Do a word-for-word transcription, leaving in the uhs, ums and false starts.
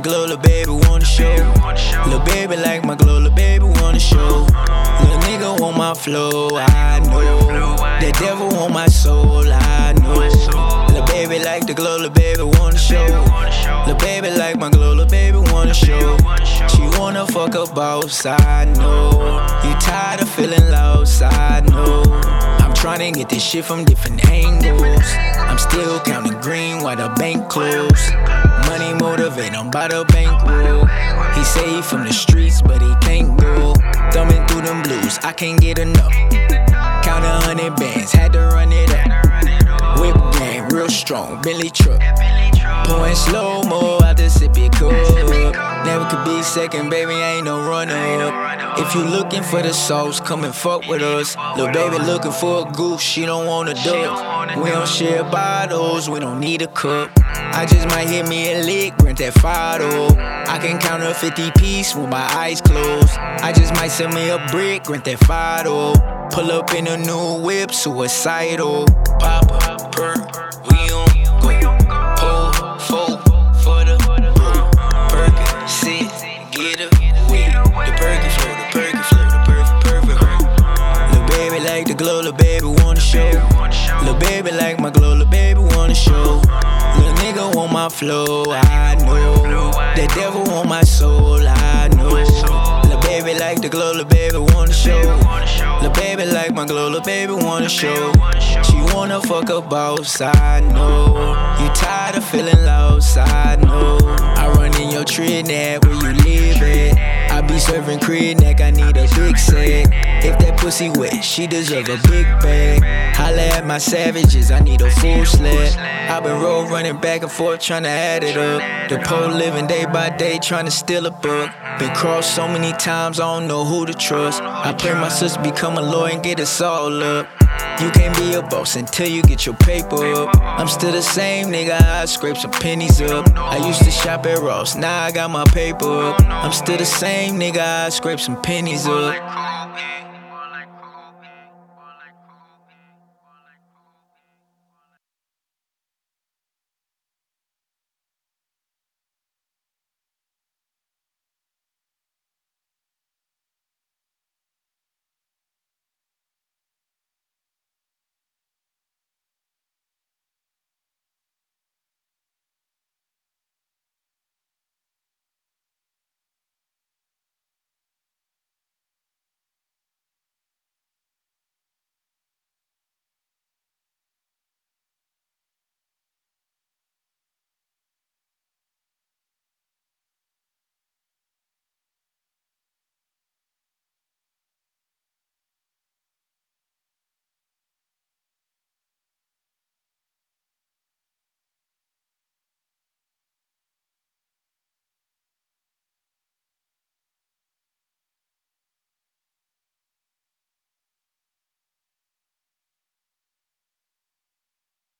glow, little baby wanna show. Little baby like my glow, little baby wanna show. Little nigga want my flow, I know. The devil want my soul, I know. Little baby like the glow, little baby wanna show. Little baby like my glow, little baby wanna show. She wanna fuck a boss, I know. You tired of feeling lost, I know. I'm tryna get this shit from different angles. I'm still counting green while the bank closed. Money motivate, I'm by the bankroll. He say he from the streets, but he can't go. Thumbing through them blues, I can't get enough. Count a hundred bands, had to run it up. Whip game, real strong, Bentley truck. Pouring slow-mo out the sippy cup. Never could be second, baby, ain't no runner-up. If you looking for the sauce, come and fuck with us. Lil' baby looking for a goose, she don't want a duck. We don't share bottles, we don't need a cup. I just might hit me a lick, rent that Fado. I can count a fifty piece with my eyes closed. I just might send me a brick, rent that Fado. Pull up in a new whip, suicidal. Pop up, perk, we on go. Pull, fold, for the Perkin, sit, get a whip. The Perkin flow, the Perkin flow, the perfect, perfect. Lil' baby like the glow, lil' baby wanna show. Lil' baby like my glow, lil' baby wanna show. Lil' nigga want my flow, I know. The devil want my soul, I know. Lil' baby like the glow, lil' baby wanna show. Lil' baby like my glow, lil' baby wanna show. She wanna fuck a boss, I know. You tired of feeling lost, I know. I run in your Trinidad where you live at. I be serving crib neck, I need a big sack. If that pussy wet, she deserve a big bag. Holla at my savages, I need a full sled. I been road running back and forth tryna add it up. The pole living day by day tryna steal a book. Been crossed so many times, I don't know who to trust. I pray my sister become a lawyer and get us all up. You can't be a boss until you get your paper up. I'm still the same nigga, I scrape some pennies up. I used to shop at Ross, now I got my paper up. I'm still the same nigga, I scrape some pennies up.